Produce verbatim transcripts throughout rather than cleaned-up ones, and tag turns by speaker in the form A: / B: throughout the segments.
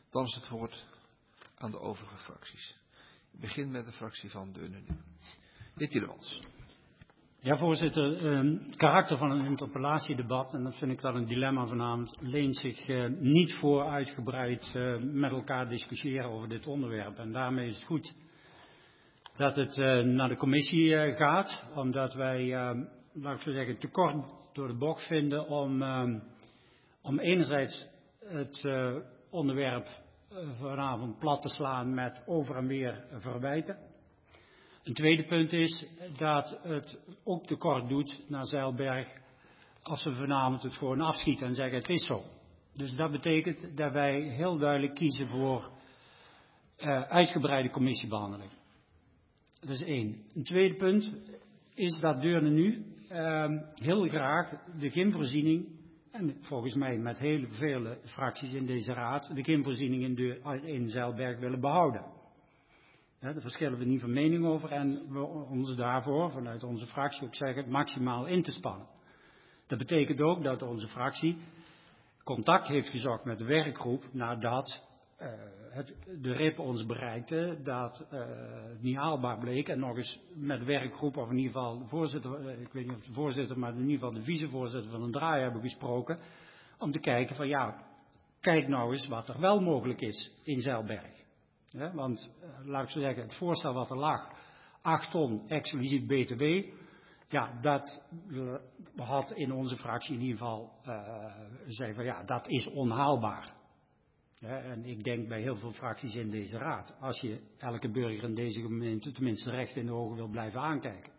A: Dan is het woord aan de overige fracties. Ik begin met de fractie van de U N E. De heer Tielemans.
B: Ja, voorzitter. Het karakter van een interpellatiedebat, en dat vind ik wel een dilemma vanavond, leent zich uh, niet voor uitgebreid uh, met elkaar discussiëren over dit onderwerp. En daarmee is het goed dat het uh, naar de commissie uh, gaat, omdat wij, uh, laat ik zo zeggen, te kort door de bocht vinden om, uh, om enerzijds het uh, onderwerp uh, vanavond plat te slaan met over en weer verwijten. Een tweede punt is dat het ook tekort doet naar Zeilberg als we vanavond het gewoon afschieten en zeggen het is zo. Dus dat betekent dat wij heel duidelijk kiezen voor uh, uitgebreide commissiebehandeling. Dat is één. Een tweede punt is dat Deurne nu uh, heel graag de gymvoorziening, en volgens mij met heel veel fracties in deze raad, de gymvoorziening in, de, in Zeilberg willen behouden. Ja, daar verschillen we niet van mening over en we ons daarvoor vanuit onze fractie ook zeggen maximaal in te spannen. Dat betekent ook dat onze fractie contact heeft gezocht met de werkgroep nadat uh, het, de R I P ons bereikte dat uh, het niet haalbaar bleek en nog eens met de werkgroep of in ieder geval de voorzitter, uh, ik weet niet of de voorzitter, maar in ieder geval de vicevoorzitter van een draai hebben gesproken om te kijken van ja, kijk nou eens wat er wel mogelijk is in Zeilberg. Ja, want, uh, laat ik zo zeggen, het voorstel wat er lag, acht ton exclusief B T W, ja, dat uh, had in onze fractie in ieder geval, uh, zei van ja, dat is onhaalbaar. Ja, en ik denk bij heel veel fracties in deze raad, als je elke burger in deze gemeente tenminste recht in de ogen wil blijven aankijken.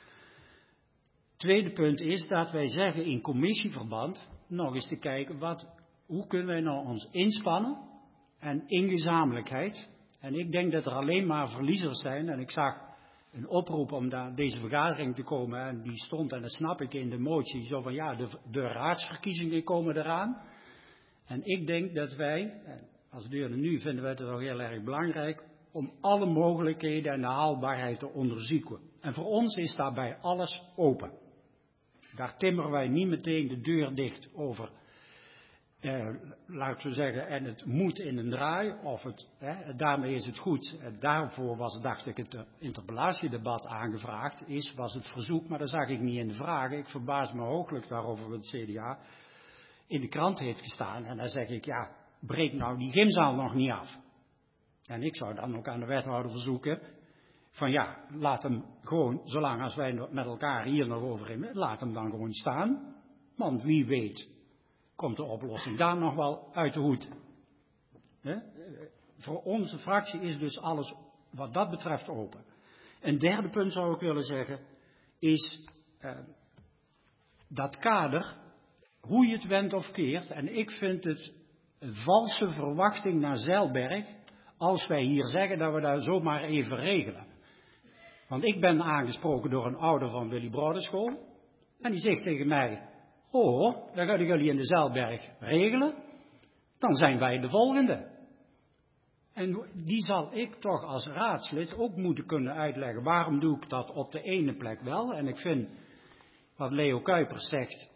B: Tweede punt is dat wij zeggen in commissieverband nog eens te kijken, wat, hoe kunnen wij nou ons inspannen en in gezamenlijkheid. En ik denk dat er alleen maar verliezers zijn. En ik zag een oproep om naar deze vergadering te komen. En die stond, en dat snap ik in de motie, zo van ja, de, de raadsverkiezingen komen eraan. En ik denk dat wij, als Deurne nu vinden wij het ook heel erg belangrijk, om alle mogelijkheden en de haalbaarheid te onderzoeken. En voor ons is daarbij alles open. Daar timmeren wij niet meteen de deur dicht over. Eh, laat ik zo zeggen, en het moet in een draai, of het, hè, daarmee is het goed. En daarvoor was, dacht ik, het interpellatiedebat aangevraagd, is, was het verzoek, maar dat zag ik niet in de vragen. Ik verbaas me hooglijk daarover wat het C D A in de krant heeft gestaan. En dan zeg ik, ja, breek nou die gymzaal nog niet af. En ik zou dan ook aan de wethouder verzoeken, van ja, laat hem gewoon, zolang als wij met elkaar hier nog over hebben, laat hem dan gewoon staan. Want wie weet komt de oplossing daar nog wel uit de hoed. He? Voor onze fractie is dus alles wat dat betreft open. Een derde punt zou ik willen zeggen, is uh, dat kader, hoe je het wendt of keert, en ik vind het een valse verwachting naar Zeilberg, als wij hier zeggen dat we dat zomaar even regelen. Want ik ben aangesproken door een ouder van Willy Brodenschool, en die zegt tegen mij, oh, dan gaan jullie in de Zeilberg regelen, dan zijn wij de volgende. En die zal ik toch als raadslid ook moeten kunnen uitleggen, waarom doe ik dat op de ene plek wel. En ik vind, wat Leo Kuipers zegt,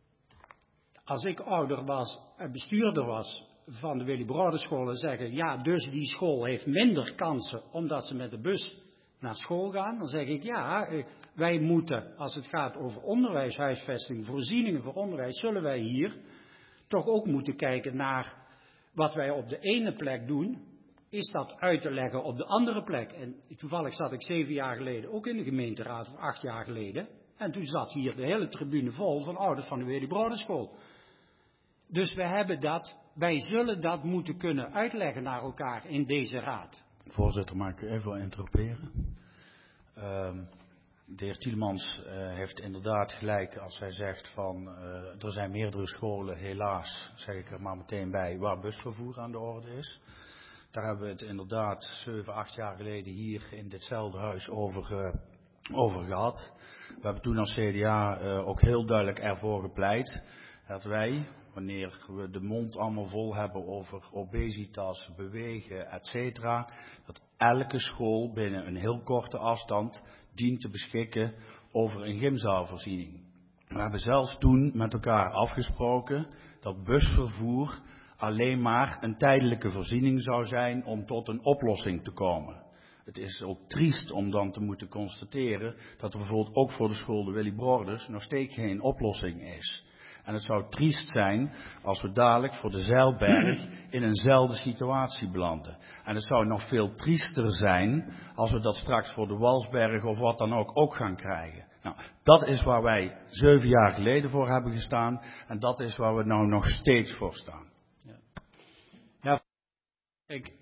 B: als ik ouder was en bestuurder was van de Willy Brodenschool en zeggen, ja, dus die school heeft minder kansen omdat ze met de bus naar school gaan, dan zeg ik, ja, wij moeten, als het gaat over onderwijs, huisvesting, voorzieningen voor onderwijs, zullen wij hier toch ook moeten kijken naar wat wij op de ene plek doen, is dat uit te leggen op de andere plek. En toevallig zat ik zeven jaar geleden ook in de gemeenteraad, of acht jaar geleden, en toen zat hier de hele tribune vol van ouders van de Willy Brodenschool. Dus we hebben dat, wij zullen dat moeten kunnen uitleggen naar elkaar in deze raad.
C: Voorzitter, mag ik u even interroperen? Uh, de heer Tielemans uh, heeft inderdaad gelijk als hij zegt van uh, er zijn meerdere scholen, helaas, zeg ik er maar meteen bij, waar busvervoer aan de orde is. Daar hebben we het inderdaad zeven, acht jaar geleden hier in ditzelfde huis over, uh, over gehad. We hebben toen als C D A uh, ook heel duidelijk ervoor gepleit dat wij, wanneer we de mond allemaal vol hebben over obesitas, bewegen, et cetera, dat elke school binnen een heel korte afstand dient te beschikken over een gymzaalvoorziening. We hebben zelfs toen met elkaar afgesproken dat busvervoer alleen maar een tijdelijke voorziening zou zijn om tot een oplossing te komen. Het is ook triest om dan te moeten constateren dat er bijvoorbeeld ook voor de school de Willy Broders nog steeds geen oplossing is. En het zou triest zijn als we dadelijk voor de Zeilberg in eenzelfde situatie belanden. En het zou nog veel triester zijn als we dat straks voor de Walsberg of wat dan ook ook gaan krijgen. Nou, dat is waar wij zeven jaar geleden voor hebben gestaan en dat is waar we nou nog steeds voor staan.
B: Ja, ja ik,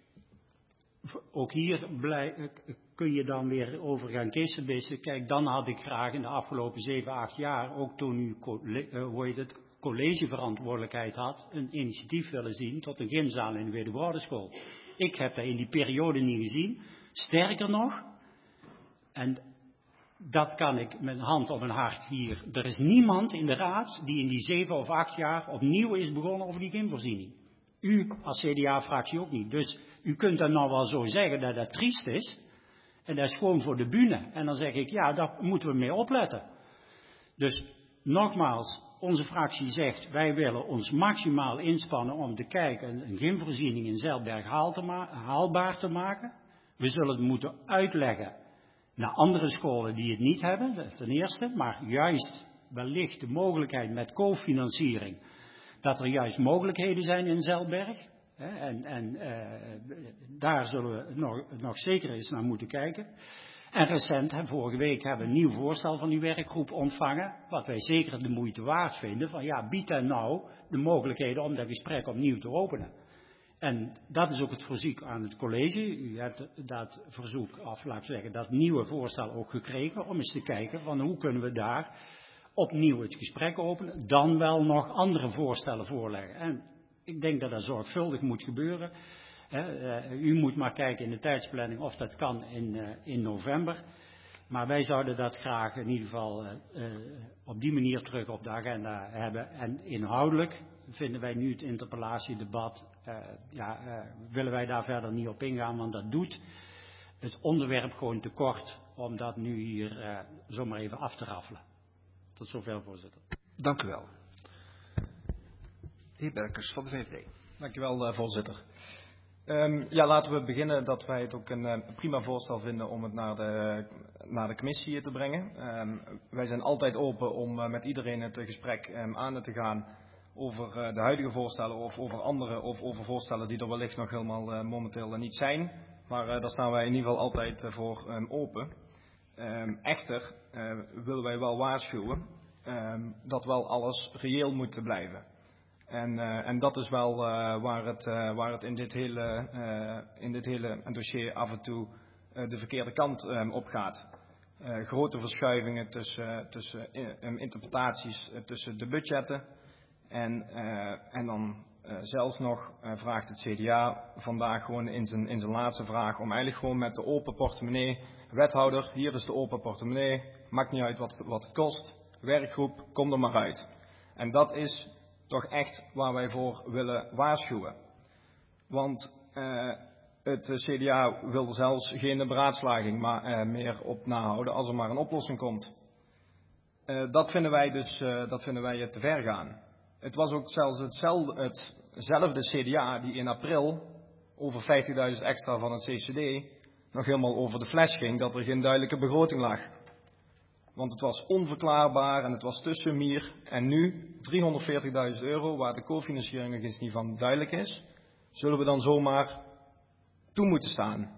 B: ook hier blij, kun je dan weer over gaan kissenbissen. Kijk, dan had ik graag in de afgelopen zeven, acht jaar, ook toen u uh, hoe heet het, collegeverantwoordelijkheid had, een initiatief willen zien tot een gymzaal in de Willy Broderschool. Ik heb dat in die periode niet gezien. Sterker nog, en dat kan ik met een hand op mijn hart hier. Er is niemand in de raad die in die zeven of acht jaar opnieuw is begonnen over die gymvoorziening. U als C D A-fractie ook niet. Dus u kunt dan nou wel zo zeggen dat dat triest is. En dat is gewoon voor de bühne. En dan zeg ik, ja, daar moeten we mee opletten. Dus nogmaals, onze fractie zegt, wij willen ons maximaal inspannen om te kijken een gymvoorziening in Zeilberg haal te ma- haalbaar te maken. We zullen het moeten uitleggen naar andere scholen die het niet hebben, dat ten eerste. Maar juist wellicht de mogelijkheid met cofinanciering, dat er juist mogelijkheden zijn in Zeilberg. En, en uh, daar zullen we nog, nog zeker eens naar moeten kijken. En recent, hè, vorige week, hebben we een nieuw voorstel van die werkgroep ontvangen. Wat wij zeker de moeite waard vinden. Van ja, biedt hen nou de mogelijkheden om dat gesprek opnieuw te openen. En dat is ook het verzoek aan het college. U hebt dat verzoek, of laat ik zeggen, dat nieuwe voorstel ook gekregen. Om eens te kijken van hoe kunnen we daar opnieuw het gesprek openen. Dan wel nog andere voorstellen voorleggen. En ik denk dat dat zorgvuldig moet gebeuren. He, uh, u moet maar kijken in de tijdsplanning of dat kan in, uh, in november. Maar wij zouden dat graag in ieder geval uh, uh, op die manier terug op de agenda hebben. En inhoudelijk vinden wij nu het interpellatiedebat, uh, ja, uh, willen wij daar verder niet op ingaan. Want dat doet het onderwerp gewoon tekort om dat nu hier uh, zomaar even af te raffelen. Tot zover, voorzitter.
A: Dank u wel. De heer Berkers van de V V D.
D: Dank u wel, uh, voorzitter. Um, ja, laten we beginnen dat wij het ook een uh, prima voorstel vinden om het naar de, naar de commissie te brengen. Um, wij zijn altijd open om uh, met iedereen het uh, gesprek um, aan te gaan over uh, de huidige voorstellen of over andere of over voorstellen die er wellicht nog helemaal uh, momenteel uh, niet zijn. Maar uh, daar staan wij in ieder geval altijd uh, voor um, open. Um, echter uh, willen wij wel waarschuwen um, dat wel alles reëel moet blijven. En, uh, en dat is wel uh, waar, het, uh, waar het in dit hele, uh, in dit hele dossier af en toe uh, de verkeerde kant um, op gaat. Uh, grote verschuivingen tussen, tussen uh, interpretaties uh, tussen de budgetten. En, uh, en dan uh, zelfs nog uh, vraagt het C D A vandaag gewoon in zijn, in zijn laatste vraag om eigenlijk gewoon met de open portemonnee. Wethouder, hier is de open portemonnee. Maakt niet uit wat, wat het kost. Werkgroep, kom er maar uit. En dat is toch echt waar wij voor willen waarschuwen. Want uh, het C D A wil er zelfs geen beraadslaging maar, uh, meer op nahouden als er maar een oplossing komt. Uh, dat vinden wij dus uh, dat vinden wij te ver gaan. Het was ook zelfs hetzelfde, hetzelfde C D A die in april over vijftigduizend extra van het C C D nog helemaal over de fles ging dat er geen duidelijke begroting lag. Want het was onverklaarbaar en het was tussen mier. En nu, driehonderdveertigduizend euro, waar de cofinanciering nog eens niet van duidelijk is, zullen we dan zomaar toe moeten staan.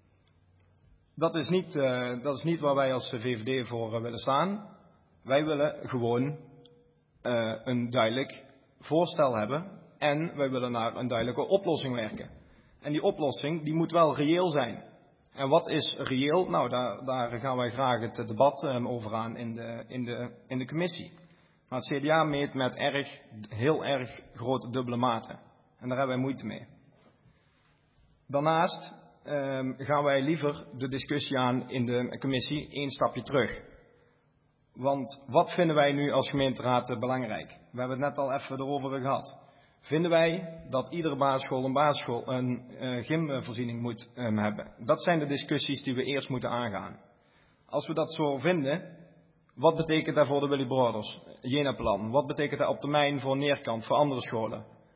D: Dat is niet, uh, dat is niet waar wij als V V D voor uh, willen staan. Wij willen gewoon uh, een duidelijk voorstel hebben. En wij willen naar een duidelijke oplossing werken. En die oplossing, die moet wel reëel zijn. En wat is reëel? Nou, daar, daar gaan wij graag het debat um, over aan in de, in, de, in de commissie. Maar het C D A meet met erg, heel erg grote dubbele maten. En daar hebben wij moeite mee. Daarnaast um, gaan wij liever de discussie aan in de commissie één stapje terug. Want wat vinden wij nu als gemeenteraad belangrijk? We hebben het net al even erover gehad. Vinden wij dat iedere basisschool een, basisschool, een uh, gymvoorziening moet um, hebben? Dat zijn de discussies die we eerst moeten aangaan. Als we dat zo vinden, wat betekent dat voor de Willy Broders Jena-plan? Wat betekent dat op termijn voor Neerkant, voor andere scholen?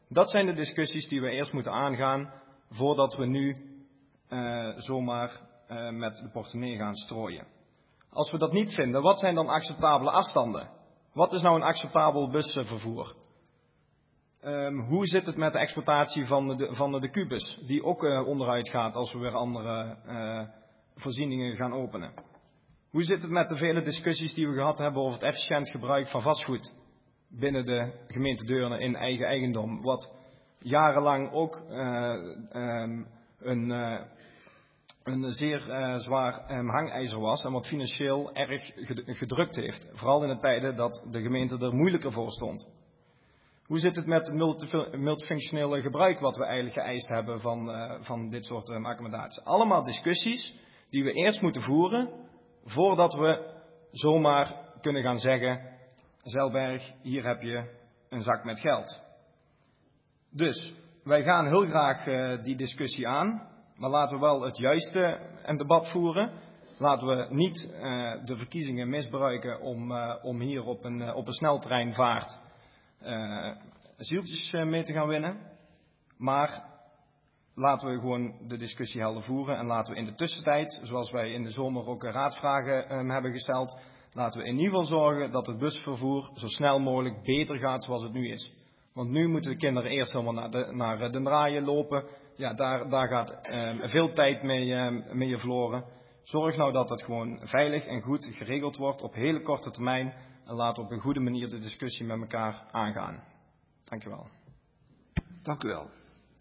D: Dat zijn de discussies die we eerst moeten aangaan voordat we nu uh, zomaar uh, met de portemonnee gaan strooien. Als we dat niet vinden, wat zijn dan acceptabele afstanden? Wat is nou een acceptabel busvervoer? Um, hoe zit het met de exploitatie van de, van de, de kubus, die ook uh, onderuit gaat als we weer andere uh, voorzieningen gaan openen? Hoe zit het met de vele discussies die we gehad hebben over het efficiënt gebruik van vastgoed binnen de gemeente Deurne in eigen eigendom, wat jarenlang ook uh, um, een, uh, een zeer uh, zwaar um, hangijzer was en wat financieel erg gedrukt heeft, vooral in de tijden dat de gemeente er moeilijker voor stond. Hoe zit het met het multifunctionele gebruik wat we eigenlijk geëist hebben van, uh, van dit soort um, accommodaties? Allemaal discussies die we eerst moeten voeren voordat we zomaar kunnen gaan zeggen, Zeilberg, hier heb je een zak met geld. Dus wij gaan heel graag uh, die discussie aan, maar laten we wel het juiste een debat voeren. Laten we niet uh, de verkiezingen misbruiken om, uh, om hier op een, uh, op een sneltreinvaart Uh, zieltjes uh, mee te gaan winnen. Maar laten we gewoon de discussie helder voeren. En laten we in de tussentijd, zoals wij in de zomer ook raadsvragen um, hebben gesteld, laten we in ieder geval zorgen dat het busvervoer zo snel mogelijk beter gaat zoals het nu is. Want nu moeten de kinderen eerst helemaal naar de, naar de draaien lopen. Ja, daar, daar gaat um, veel tijd mee, um, mee verloren. Zorg nou dat het gewoon veilig en goed geregeld wordt op hele korte termijn. En laten we op een goede manier de discussie met elkaar aangaan. Dank u wel.
A: Dank u wel.